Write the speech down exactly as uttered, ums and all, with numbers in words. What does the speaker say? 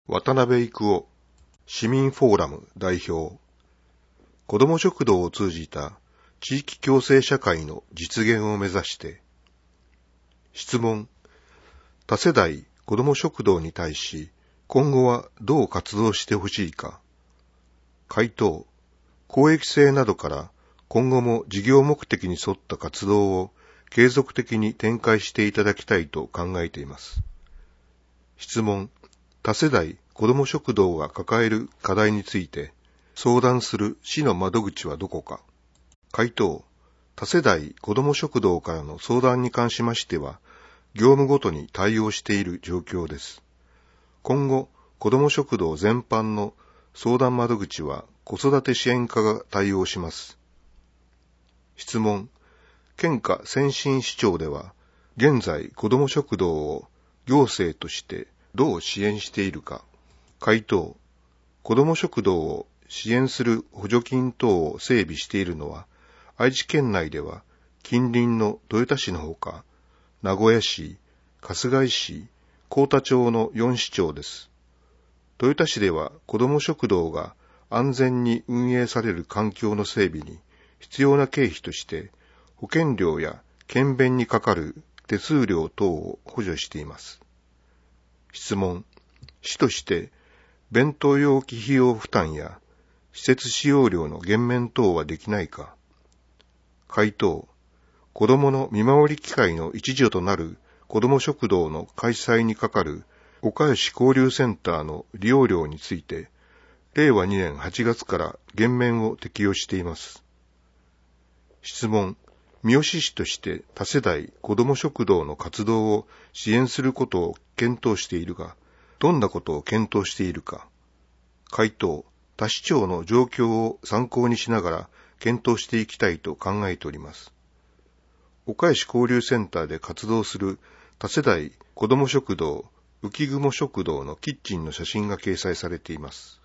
渡辺育夫、市民フォーラム代表。子ども食堂を通じた地域共生社会の実現を目指して。質問。多世代子ども食堂に対し、今後はどう活動してほしいか。回答。公益性などから今後も事業目的に沿った活動を継続的に展開していただきたいと考えています。質問。多世代子ども食堂が抱える課題について相談する市の窓口はどこか。回答。多世代子ども食堂からの相談に関しましては、業務ごとに対応している状況です。今後、子ども食堂全般の相談窓口は子育て支援課が対応します。質問。県下先進市町では、現在子ども食堂を行政としてどう支援しているか。回答。子ども食堂を支援する補助金等を整備しているのは、愛知県内では近隣の豊田市のほか、名古屋市、春日井市、幸田町のよん市町です。豊田市では子ども食堂が安全に運営される環境の整備に必要な経費として、保険料や検便にかかる手数料等を補助しています。質問。市として弁当容器費用負担や施設使用料の減免等はできないか。回答。子どもの見守り機会の一助となる子ども食堂の開催にかかる岡吉交流センターの利用料について、れいわにねんはちがつから減免を適用しています。質問。三好市として多世代子ども食堂の活動を支援することを検討しているが、どんなことを検討しているか。回答。他市町の状況を参考にしながら検討していきたいと考えております。岡吉交流センターで活動する多世代子ども食堂浮雲食堂のキッチンの写真が掲載されています。